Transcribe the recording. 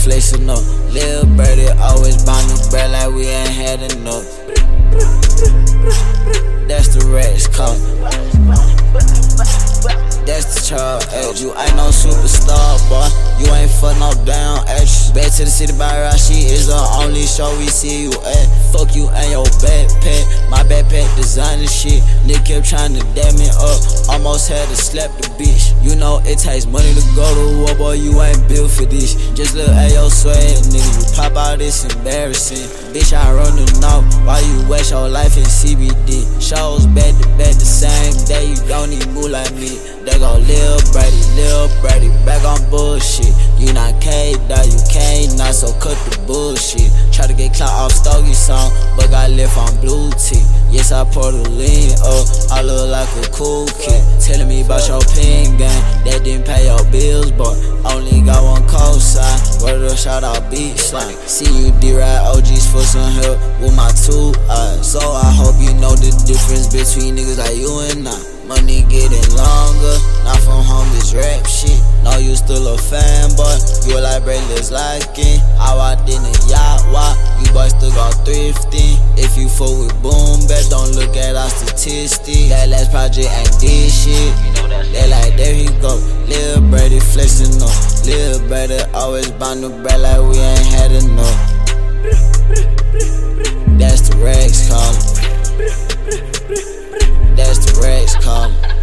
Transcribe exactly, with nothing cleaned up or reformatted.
flexing up. Lil' Birdie always bound to bread like we ain't had enough. That's the Rex calling. That's the child age. You ain't no superstar, boy. You ain't fuck no damn actress. Back to the city by right, she is the only show we see you at. Fuck you and your backpack. My backpack designer shit. Nigga kept trying to dab me up. Almost had to slap the bitch. You know it takes money to go to war, boy. You ain't built for this. Just look at your swag, nigga. You pop out, it's embarrassing. Bitch, I run the north. Why you waste your life in C B D? Shows back to back the same day. You don't even move like me. They go Lil Brady, Lil Brady, back on bullshit. You not K-Dot, you can't not, so cut the bullshit. Try to get clout off Stogie song, but got left on blue tick. Yes, I pour the lean up, I look like a cool kid. Telling me about your pin game, that didn't pay your bills, but only got one cosign. Word up, shout out beat slang. See you D-Ride O Gs for some help with my two eyes. So I hope you know the difference between niggas like you and I. Money getting longer, not from home, this rap shit. Know you still a fanboy, you like bracelets liking. I walked in a yacht, why? You boys still got thrifting. If you fuck with boom bap, don't look at our statistics. That last project ain't this shit. They like, there he go, Lil Brady flexing up. Lil Brady always bound to bread like we ain't had enough. That's the Rex calling. That's the Rex calling.